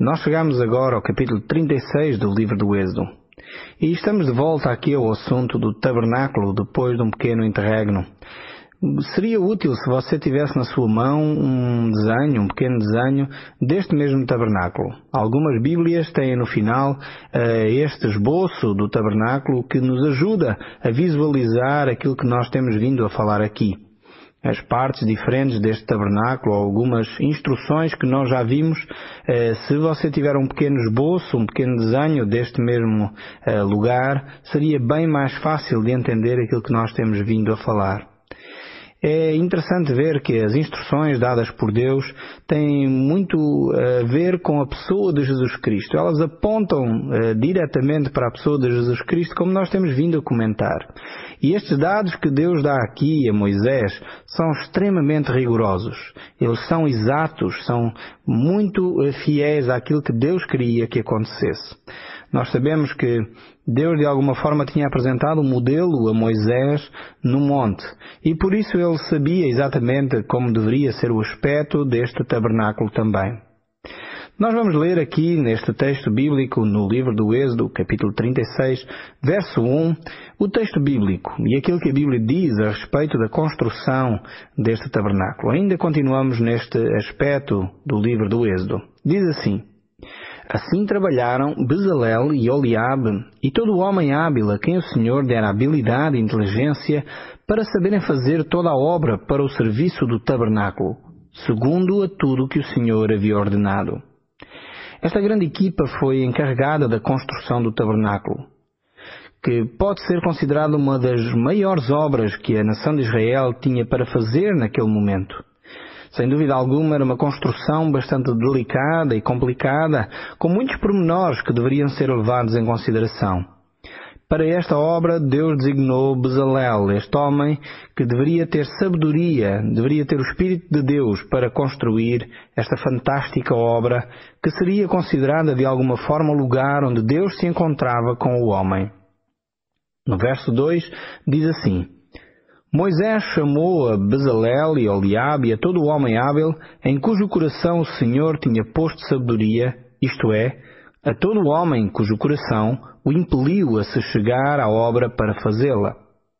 Nós chegamos agora ao capítulo 36 do livro do Êxodo. E estamos de volta aqui ao assunto do tabernáculo depois de um pequeno interregno. Seria útil se você tivesse na sua mão um pequeno desenho deste mesmo tabernáculo. Algumas Bíblias têm no final este esboço do tabernáculo que nos ajuda a visualizar aquilo que nós temos vindo a falar aqui. As partes diferentes deste tabernáculo, algumas instruções que nós já vimos. Se você tiver um pequeno esboço, um pequeno desenho deste mesmo lugar, seria bem mais fácil de entender aquilo que nós temos vindo a falar. É interessante ver que as instruções dadas por Deus têm muito a ver com a pessoa de Jesus Cristo. Elas apontam diretamente para a pessoa de Jesus Cristo, como nós temos vindo a comentar. E estes dados que Deus dá aqui a Moisés são extremamente rigorosos. Eles são exatos, são muito fiéis àquilo que Deus queria que acontecesse. Nós sabemos que Deus de alguma forma tinha apresentado um modelo a Moisés no monte e por isso ele sabia exatamente como deveria ser o aspecto deste tabernáculo também. Nós vamos ler aqui neste texto bíblico no livro do Êxodo, capítulo 36, verso 1, o texto bíblico e aquilo que a Bíblia diz a respeito da construção deste tabernáculo. Ainda continuamos neste aspecto do livro do Êxodo. Diz assim: Assim trabalharam Bezalel e Oliabe e todo o homem hábil a quem o Senhor dera habilidade e inteligência para saberem fazer toda a obra para o serviço do tabernáculo, segundo a tudo que o Senhor havia ordenado. Esta grande equipa foi encarregada da construção do tabernáculo, que pode ser considerada uma das maiores obras que a nação de Israel tinha para fazer naquele momento. Sem dúvida alguma, era uma construção bastante delicada e complicada, com muitos pormenores que deveriam ser levados em consideração. Para esta obra, Deus designou Bezalel, este homem que deveria ter sabedoria, deveria ter o Espírito de Deus para construir esta fantástica obra, que seria considerada de alguma forma o lugar onde Deus se encontrava com o homem. No verso 2 diz assim: Moisés chamou a Bezalel e Oliabe e a todo o homem hábil, em cujo coração o Senhor tinha posto sabedoria, isto é, a todo o homem cujo coração o impeliu a se chegar à obra para fazê-la.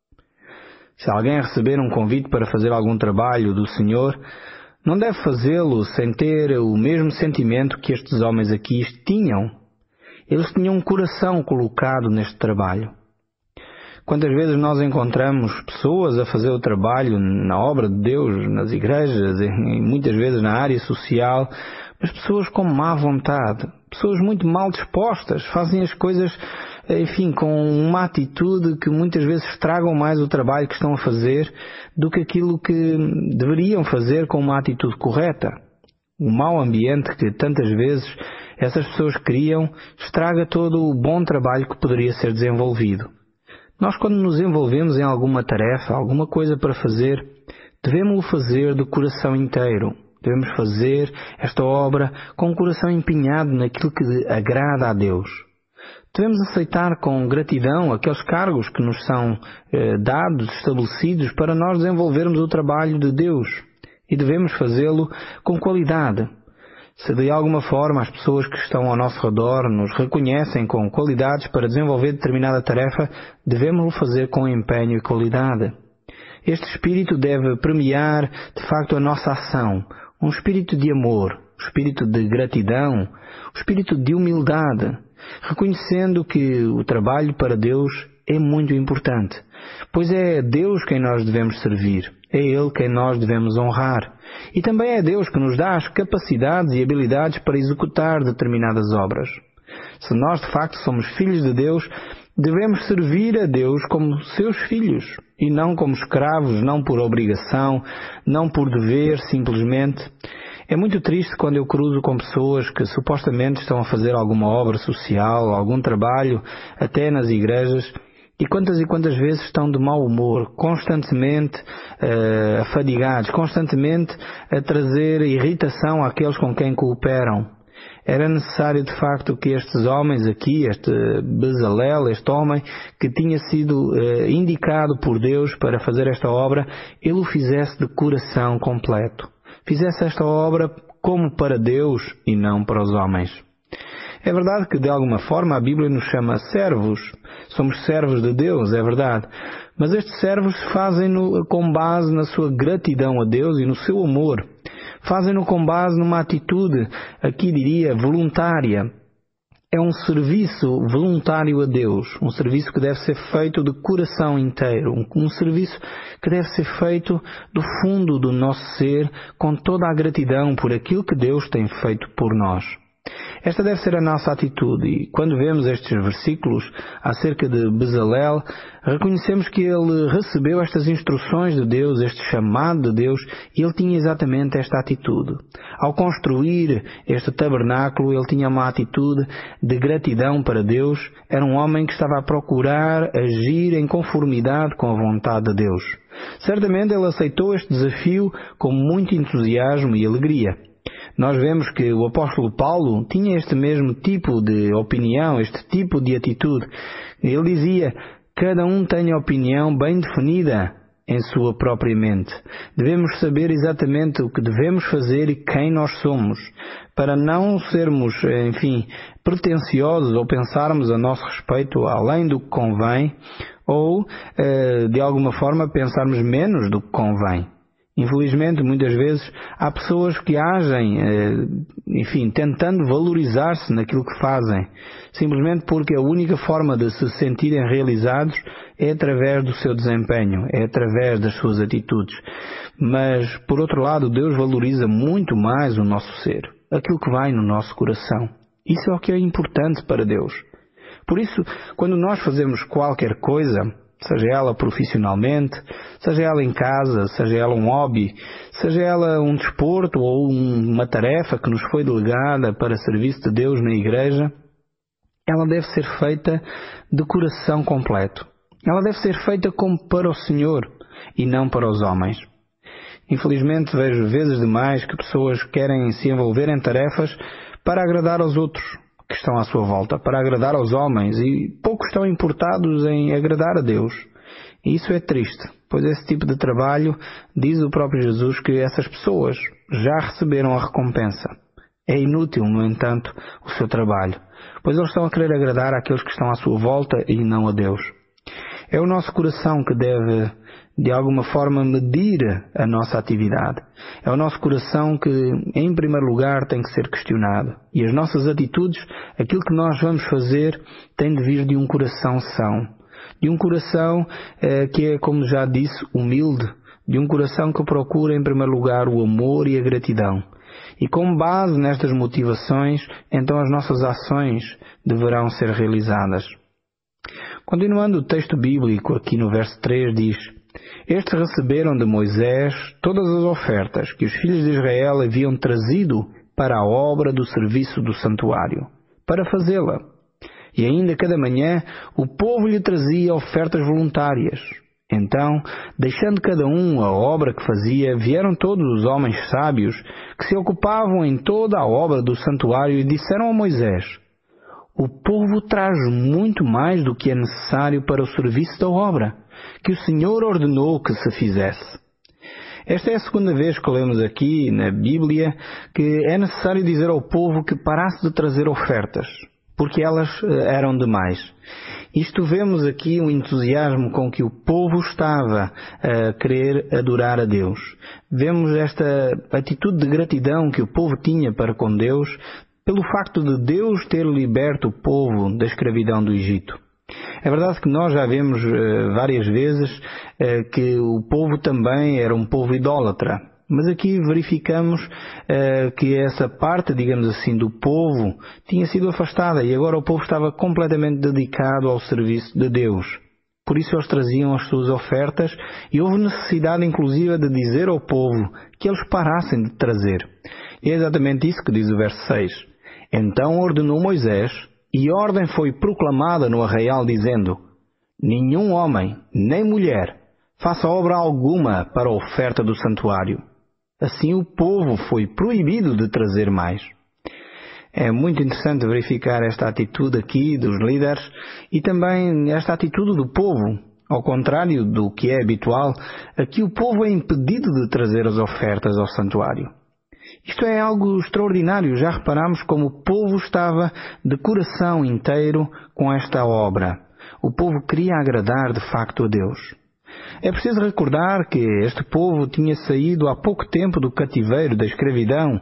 Se alguém receber um convite para fazer algum trabalho do Senhor, não deve fazê-lo sem ter o mesmo sentimento que estes homens aqui tinham. Eles tinham um coração colocado neste trabalho. Quantas vezes nós encontramos pessoas a fazer o trabalho na obra de Deus, nas igrejas, e muitas vezes na área social, mas pessoas com má vontade, pessoas muito mal dispostas, fazem as coisas, com uma atitude que muitas vezes estragam mais o trabalho que estão a fazer do que aquilo que deveriam fazer com uma atitude correta. O mau ambiente que tantas vezes essas pessoas criam estraga todo o bom trabalho que poderia ser desenvolvido. Nós, quando nos envolvemos em alguma tarefa, alguma coisa para fazer, devemos o fazer de coração inteiro. Devemos fazer esta obra com o coração empenhado naquilo que agrada a Deus. Devemos aceitar com gratidão aqueles cargos que nos são dados, estabelecidos, para nós desenvolvermos o trabalho de Deus. E devemos fazê-lo com qualidade. Se de alguma forma as pessoas que estão ao nosso redor nos reconhecem com qualidades para desenvolver determinada tarefa, devemos-lo fazer com empenho e qualidade. Este espírito deve premiar, de facto, a nossa ação. Um espírito de amor, um espírito de gratidão, um espírito de humildade, reconhecendo que o trabalho para Deus é muito importante, pois é a Deus quem nós devemos servir, é Ele quem nós devemos honrar. E também é Deus que nos dá as capacidades e habilidades para executar determinadas obras. Se nós de facto somos filhos de Deus, devemos servir a Deus como seus filhos, e não como escravos, não por obrigação, não por dever, simplesmente. É muito triste quando eu cruzo com pessoas que supostamente estão a fazer alguma obra social, algum trabalho, até nas igrejas, e quantas vezes estão de mau humor, constantemente afadigados, constantemente a trazer irritação àqueles com quem cooperam. Era necessário de facto que estes homens aqui, este Bezalel, este homem que tinha sido indicado por Deus para fazer esta obra, ele o fizesse de coração completo. Fizesse esta obra como para Deus e não para os homens. É verdade que de alguma forma a Bíblia nos chama servos. Somos servos de Deus, é verdade. Mas estes servos fazem-no com base na sua gratidão a Deus e no seu amor. Fazem-no com base numa atitude, aqui diria, voluntária. É um serviço voluntário a Deus, um serviço que deve ser feito de coração inteiro, um serviço que deve ser feito do fundo do nosso ser, com toda a gratidão por aquilo que Deus tem feito por nós. Esta deve ser a nossa atitude, e quando vemos estes versículos acerca de Bezalel, reconhecemos que ele recebeu estas instruções de Deus, este chamado de Deus, e ele tinha exatamente esta atitude. Ao construir este tabernáculo, ele tinha uma atitude de gratidão para Deus. Era um homem que estava a procurar agir em conformidade com a vontade de Deus. Certamente ele aceitou este desafio com muito entusiasmo e alegria. Nós vemos que o apóstolo Paulo tinha este mesmo tipo de opinião, este tipo de atitude. Ele dizia: cada um tem a opinião bem definida em sua própria mente. Devemos saber exatamente o que devemos fazer e quem nós somos, para não sermos, pretensiosos ou pensarmos a nosso respeito além do que convém, ou, de alguma forma, pensarmos menos do que convém. Infelizmente, muitas vezes, há pessoas que agem, tentando valorizar-se naquilo que fazem, simplesmente porque a única forma de se sentirem realizados é através do seu desempenho, é através das suas atitudes. Mas, por outro lado, Deus valoriza muito mais o nosso ser, aquilo que vai no nosso coração. Isso é o que é importante para Deus. Por isso, quando nós fazemos qualquer coisa, seja ela profissionalmente, seja ela em casa, seja ela um hobby, seja ela um desporto ou uma tarefa que nos foi delegada para serviço de Deus na igreja, ela deve ser feita de coração completo. Ela deve ser feita como para o Senhor e não para os homens. Infelizmente vejo vezes demais que pessoas querem se envolver em tarefas para agradar aos outros que estão à sua volta, para agradar aos homens, e poucos estão importados em agradar a Deus. E isso é triste, pois esse tipo de trabalho, diz o próprio Jesus, que essas pessoas já receberam a recompensa. É inútil, no entanto, o seu trabalho, pois eles estão a querer agradar àqueles que estão à sua volta e não a Deus. É o nosso coração que deve, de alguma forma, medir a nossa atividade. É o nosso coração que, em primeiro lugar, tem que ser questionado. E as nossas atitudes, aquilo que nós vamos fazer, tem de vir de um coração são. De um coração que é, como já disse, humilde. De um coração que procura, em primeiro lugar, o amor e a gratidão. E com base nestas motivações, então as nossas ações deverão ser realizadas. Continuando o texto bíblico, aqui no verso 3 diz: estes receberam de Moisés todas as ofertas que os filhos de Israel haviam trazido para a obra do serviço do santuário, para fazê-la. E ainda cada manhã o povo lhe trazia ofertas voluntárias. Então, deixando cada um a obra que fazia, vieram todos os homens sábios que se ocupavam em toda a obra do santuário e disseram a Moisés: o povo traz muito mais do que é necessário para o serviço da obra, que o Senhor ordenou que se fizesse. Esta é a segunda vez que lemos aqui na Bíblia que é necessário dizer ao povo que parasse de trazer ofertas, porque elas eram demais. Isto vemos aqui o entusiasmo com que o povo estava a querer adorar a Deus. Vemos esta atitude de gratidão que o povo tinha para com Deus, pelo facto de Deus ter liberto o povo da escravidão do Egito. É verdade que nós já vemos várias vezes que o povo também era um povo idólatra. Mas aqui verificamos que essa parte, digamos assim, do povo tinha sido afastada e agora o povo estava completamente dedicado ao serviço de Deus. Por isso eles traziam as suas ofertas e houve necessidade inclusive de dizer ao povo que eles parassem de trazer. E é exatamente isso que diz o verso 6. Então ordenou Moisés, e ordem foi proclamada no arraial, dizendo: nenhum homem, nem mulher, faça obra alguma para a oferta do santuário. Assim o povo foi proibido de trazer mais. É muito interessante verificar esta atitude aqui dos líderes e também esta atitude do povo. Ao contrário do que é habitual, aqui o povo é impedido de trazer as ofertas ao santuário. Isto é algo extraordinário. Já reparamos como o povo estava de coração inteiro com esta obra. O povo queria agradar de facto a Deus. É preciso recordar que este povo tinha saído há pouco tempo do cativeiro, da escravidão,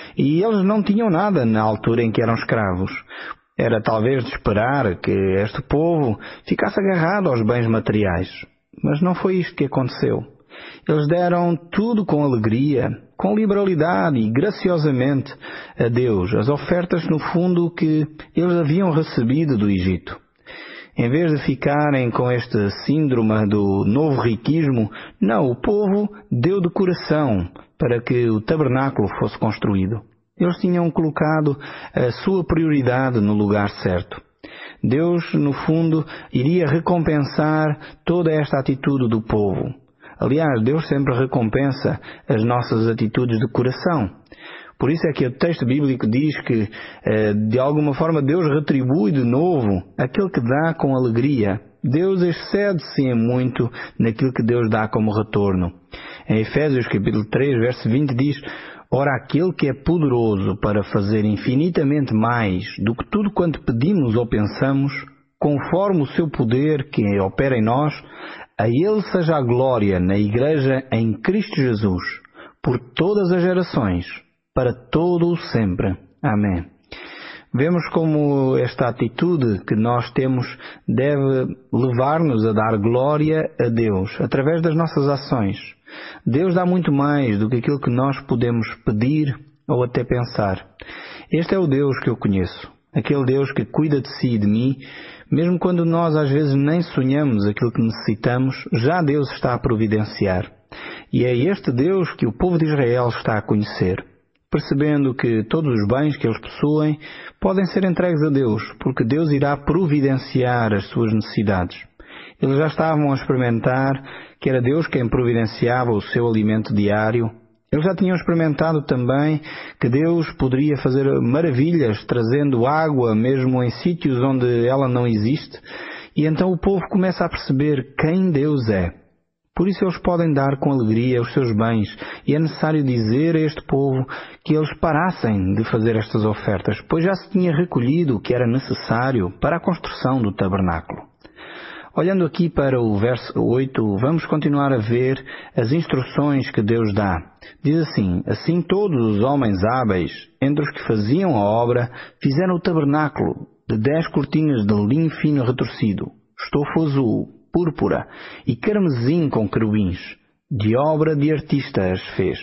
e eles não tinham nada na altura em que eram escravos. Era talvez de esperar que este povo ficasse agarrado aos bens materiais. Mas não foi isto que aconteceu. Eles deram tudo com alegria, com liberalidade e graciosamente a Deus, as ofertas no fundo que eles haviam recebido do Egito. Em vez de ficarem com este síndrome do novo riquismo, não, o povo deu de coração para que o tabernáculo fosse construído. Eles tinham colocado a sua prioridade no lugar certo. Deus, no fundo, iria recompensar toda esta atitude do povo. Aliás, Deus sempre recompensa as nossas atitudes de coração. Por isso é que o texto bíblico diz que, de alguma forma, Deus retribui de novo aquele que dá com alegria. Deus excede-se em muito naquilo que Deus dá como retorno. Em Efésios capítulo 3, verso 20 diz: Ora, aquele que é poderoso para fazer infinitamente mais do que tudo quanto pedimos ou pensamos, conforme o seu poder que opera em nós, a Ele seja a glória na Igreja em Cristo Jesus, por todas as gerações, para todo o sempre. Amém. Vemos como esta atitude que nós temos deve levar-nos a dar glória a Deus, através das nossas ações. Deus dá muito mais do que aquilo que nós podemos pedir ou até pensar. Este é o Deus que eu conheço, aquele Deus que cuida de si e de mim, mesmo quando nós às vezes nem sonhamos aquilo que necessitamos, já Deus está a providenciar. E é este Deus que o povo de Israel está a conhecer, percebendo que todos os bens que eles possuem podem ser entregues a Deus, porque Deus irá providenciar as suas necessidades. Eles já estavam a experimentar que era Deus quem providenciava o seu alimento diário. Eles já tinham experimentado também que Deus poderia fazer maravilhas trazendo água mesmo em sítios onde ela não existe. E então o povo começa a perceber quem Deus é. Por isso eles podem dar com alegria os seus bens, e é necessário dizer a este povo que eles parassem de fazer estas ofertas, pois já se tinha recolhido o que era necessário para a construção do tabernáculo. Olhando aqui para o verso 8, vamos continuar a ver as instruções que Deus dá. Diz assim: Assim todos os homens hábeis, entre os que faziam a obra, fizeram o tabernáculo de 10 cortinas de linho fino retorcido, estofo azul, púrpura e carmesim com querubins. De obra de artista as fez.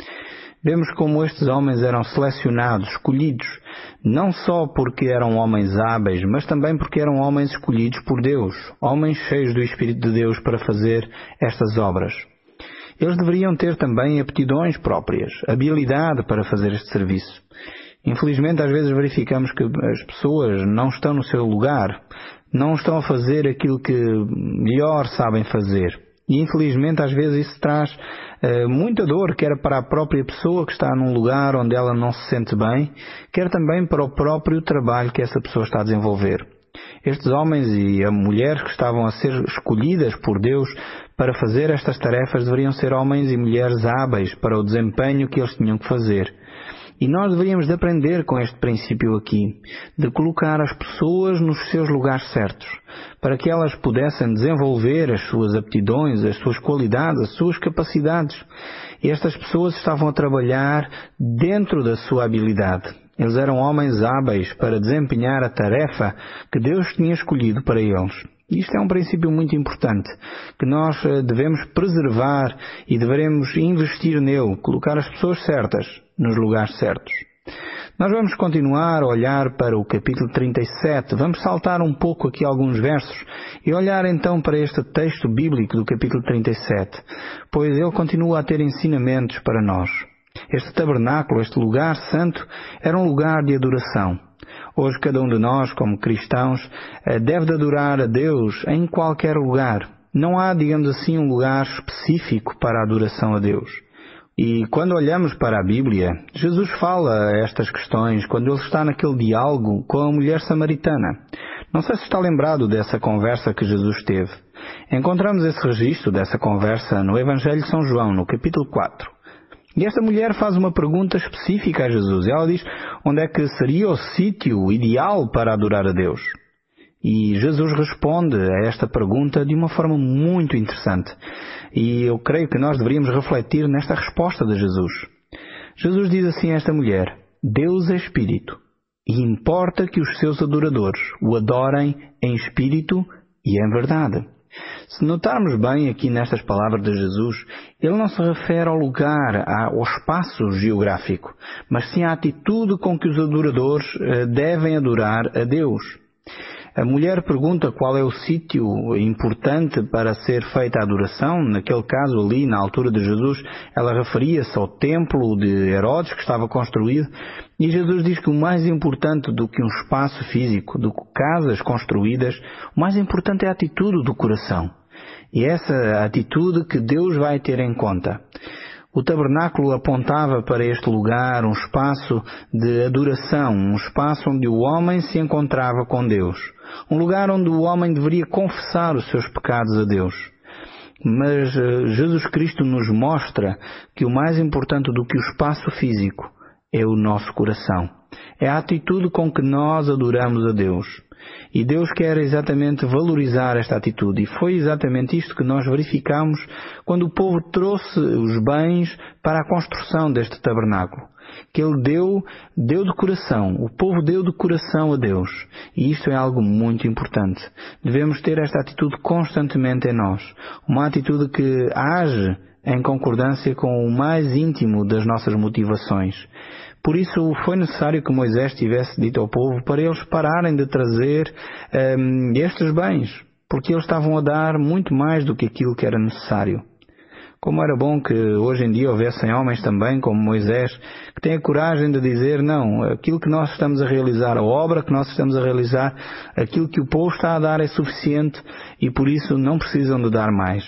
Vemos como estes homens eram selecionados, escolhidos, não só porque eram homens hábeis, mas também porque eram homens escolhidos por Deus, homens cheios do Espírito de Deus para fazer estas obras. Eles deveriam ter também aptidões próprias, habilidade para fazer este serviço. Infelizmente, às vezes verificamos que as pessoas não estão no seu lugar, não estão a fazer aquilo que melhor sabem fazer. E infelizmente às vezes isso traz muita dor, quer para a própria pessoa que está num lugar onde ela não se sente bem, quer também para o próprio trabalho que essa pessoa está a desenvolver. Estes homens e mulheres que estavam a ser escolhidas por Deus para fazer estas tarefas deveriam ser homens e mulheres hábeis para o desempenho que eles tinham que fazer. E nós deveríamos de aprender com este princípio aqui, de colocar as pessoas nos seus lugares certos, para que elas pudessem desenvolver as suas aptidões, as suas qualidades, as suas capacidades. E estas pessoas estavam a trabalhar dentro da sua habilidade. Eles eram homens hábeis para desempenhar a tarefa que Deus tinha escolhido para eles. Isto é um princípio muito importante, que nós devemos preservar e devemos investir nele, colocar as pessoas certas nos lugares certos. Nós vamos continuar a olhar para o capítulo 37, vamos saltar um pouco aqui alguns versos e olhar então para este texto bíblico do capítulo 37, pois ele continua a ter ensinamentos para nós. Este tabernáculo, este lugar santo, era um lugar de adoração. Hoje cada um de nós, como cristãos, deve de adorar a Deus em qualquer lugar. Não há, digamos assim, um lugar específico para a adoração a Deus. E quando olhamos para a Bíblia, Jesus fala estas questões quando ele está naquele diálogo com a mulher samaritana. Não sei se está lembrado dessa conversa que Jesus teve. Encontramos esse registro dessa conversa no Evangelho de São João, no capítulo 4. E esta mulher faz uma pergunta específica a Jesus. Ela diz onde é que seria o sítio ideal para adorar a Deus. E Jesus responde a esta pergunta de uma forma muito interessante. E eu creio que nós deveríamos refletir nesta resposta de Jesus. Jesus diz assim a esta mulher: Deus é Espírito, e importa que os seus adoradores o adorem em Espírito e em verdade. Se notarmos bem aqui nestas palavras de Jesus, ele não se refere ao lugar, ao espaço geográfico, mas sim à atitude com que os adoradores devem adorar a Deus. A mulher pergunta qual é o sítio importante para ser feita a adoração. Naquele caso ali, na altura de Jesus, ela referia-se ao templo de Herodes que estava construído. E Jesus diz que o mais importante do que um espaço físico, do que casas construídas, o mais importante é a atitude do coração. E essa atitude que Deus vai ter em conta. O tabernáculo apontava para este lugar um espaço de adoração, um espaço onde o homem se encontrava com Deus. Um lugar onde o homem deveria confessar os seus pecados a Deus. Mas Jesus Cristo nos mostra que o mais importante do que o espaço físico é o nosso coração. É a atitude com que nós adoramos a Deus. E Deus quer exatamente valorizar esta atitude. E foi exatamente isto que nós verificamos quando o povo trouxe os bens para a construção deste tabernáculo. Que ele deu de coração. O povo deu de coração a Deus. E isto é algo muito importante. Devemos ter esta atitude constantemente em nós. Uma atitude que age em concordância com o mais íntimo das nossas motivações. Por isso foi necessário que Moisés tivesse dito ao povo para eles pararem de trazer estes bens, porque eles estavam a dar muito mais do que aquilo que era necessário. Como era bom que hoje em dia houvessem homens também, como Moisés, que têm a coragem de dizer, não, aquilo que nós estamos a realizar, a obra que nós estamos a realizar, aquilo que o povo está a dar é suficiente e por isso não precisam de dar mais.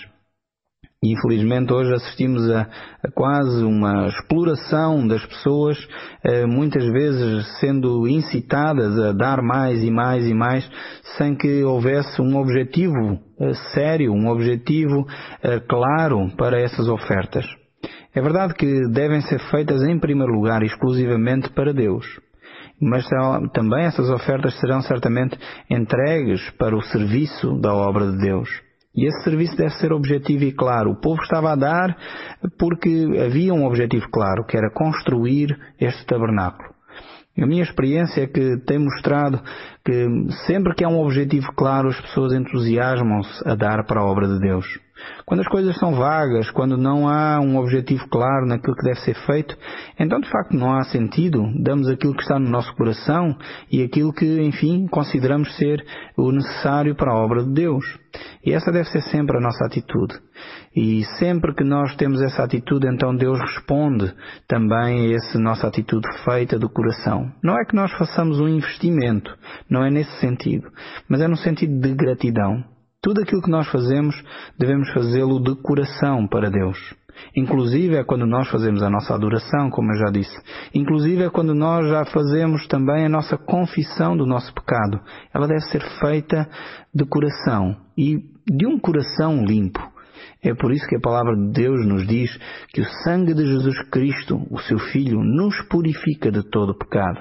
E infelizmente hoje assistimos a quase uma exploração das pessoas, muitas vezes sendo incitadas a dar mais e mais e mais, sem que houvesse um objetivo sério, um objetivo claro para essas ofertas. É verdade que devem ser feitas em primeiro lugar exclusivamente para Deus. Mas também essas ofertas serão certamente entregues para o serviço da obra de Deus. E esse serviço deve ser objetivo e claro. O povo estava a dar porque havia um objetivo claro, que era construir este tabernáculo. A minha experiência é que tem mostrado que sempre que há um objetivo claro, as pessoas entusiasmam-se a dar para a obra de Deus. Quando as coisas são vagas, quando não há um objetivo claro naquilo que deve ser feito, então de facto não há sentido. Damos aquilo que está no nosso coração e aquilo que, enfim, consideramos ser o necessário para a obra de Deus. E essa deve ser sempre a nossa atitude. E sempre que nós temos essa atitude, então Deus responde também a essa nossa atitude feita do coração. Não é que nós façamos um investimento, não é nesse sentido, mas é no sentido de gratidão. Tudo aquilo que nós fazemos, devemos fazê-lo de coração para Deus. Inclusive é quando nós fazemos a nossa adoração, como eu já disse. Inclusive é quando nós já fazemos também a nossa confissão do nosso pecado. Ela deve ser feita de coração e de um coração limpo. É por isso que a palavra de Deus nos diz que o sangue de Jesus Cristo, o seu Filho, nos purifica de todo o pecado.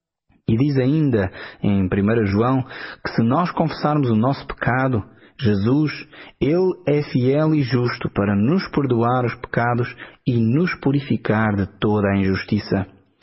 E diz ainda em 1 João que se nós confessarmos o nosso pecado, Jesus, Ele é fiel e justo para nos perdoar os pecados e nos purificar de toda a injustiça.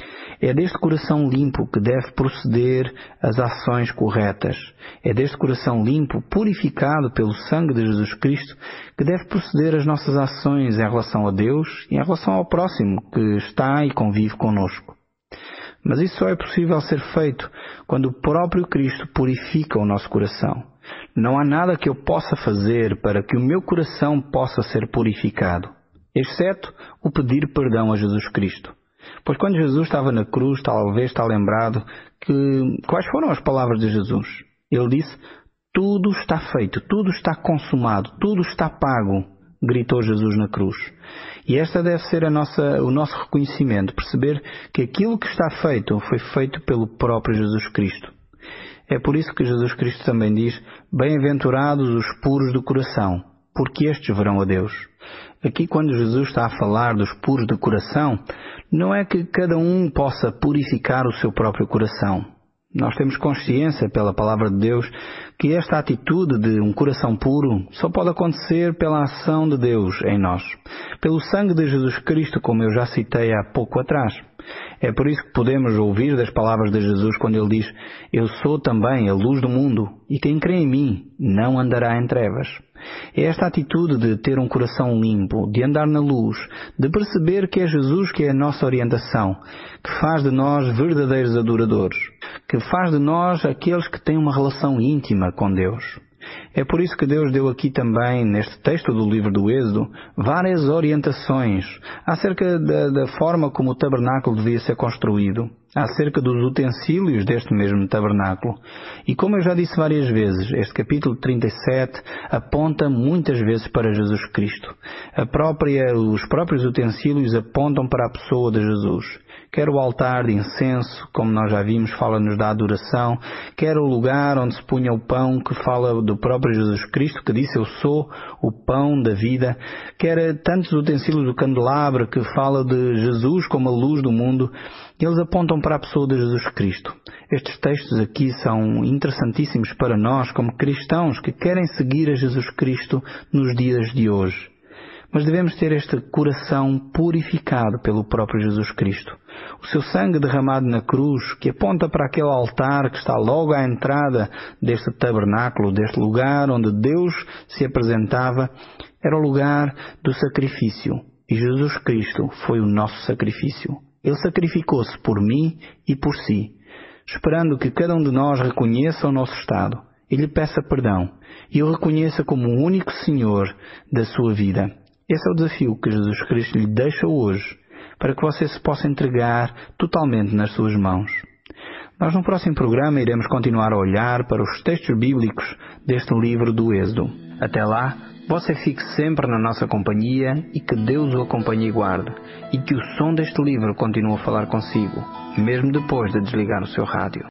É deste coração limpo que deve proceder as ações corretas. É deste coração limpo, purificado pelo sangue de Jesus Cristo, que deve proceder as nossas ações em relação a Deus e em relação ao próximo que está e convive conosco. Mas isso só é possível ser feito quando o próprio Cristo purifica o nosso coração. Não há nada que eu possa fazer para que o meu coração possa ser purificado, exceto o pedir perdão a Jesus Cristo. Pois quando Jesus estava na cruz, talvez está lembrado quais foram as palavras de Jesus. Ele disse, tudo está feito, tudo está consumado, tudo está pago, gritou Jesus na cruz. E esta deve ser o nosso reconhecimento, perceber que aquilo que está feito foi feito pelo próprio Jesus Cristo. É por isso que Jesus Cristo também diz, bem-aventurados os puros do coração, porque estes verão a Deus. Aqui, quando Jesus está a falar dos puros de coração, não é que cada um possa purificar o seu próprio coração. Nós temos consciência, pela palavra de Deus, que esta atitude de um coração puro só pode acontecer pela ação de Deus em nós, pelo sangue de Jesus Cristo, como eu já citei há pouco atrás. É por isso que podemos ouvir das palavras de Jesus quando ele diz: eu sou também a luz do mundo, e quem crê em mim não andará em trevas. É esta atitude de ter um coração limpo, de andar na luz, de perceber que é Jesus que é a nossa orientação, que faz de nós verdadeiros adoradores, que faz de nós aqueles que têm uma relação íntima com Deus. É por isso que Deus deu aqui também, neste texto do livro do Êxodo, várias orientações acerca da forma como o tabernáculo devia ser construído, acerca dos utensílios deste mesmo tabernáculo. E como eu já disse várias vezes, este capítulo 37 aponta muitas vezes para Jesus Cristo. Os próprios utensílios apontam para a pessoa de Jesus. Quer o altar de incenso, como nós já vimos, fala-nos da adoração, quer o lugar onde se punha o pão, que fala do próprio Jesus Cristo, que disse: eu sou o pão da vida, quer tantos utensílios do candelabro, que fala de Jesus como a luz do mundo, eles apontam para a pessoa de Jesus Cristo. Estes textos aqui são interessantíssimos para nós, como cristãos que querem seguir a Jesus Cristo nos dias de hoje. Mas devemos ter este coração purificado pelo próprio Jesus Cristo. O seu sangue derramado na cruz, que aponta para aquele altar que está logo à entrada deste tabernáculo, deste lugar onde Deus se apresentava, era o lugar do sacrifício. E Jesus Cristo foi o nosso sacrifício. Ele sacrificou-se por mim e por si, esperando que cada um de nós reconheça o nosso estado e lhe peça perdão, e o reconheça como o único Senhor da sua vida. Esse é o desafio que Jesus Cristo lhe deixa hoje, para que você se possa entregar totalmente nas suas mãos. Nós no próximo programa iremos continuar a olhar para os textos bíblicos deste livro do Êxodo. Até lá, você fique sempre na nossa companhia e que Deus o acompanhe e guarde, e que o som deste livro continue a falar consigo, mesmo depois de desligar o seu rádio.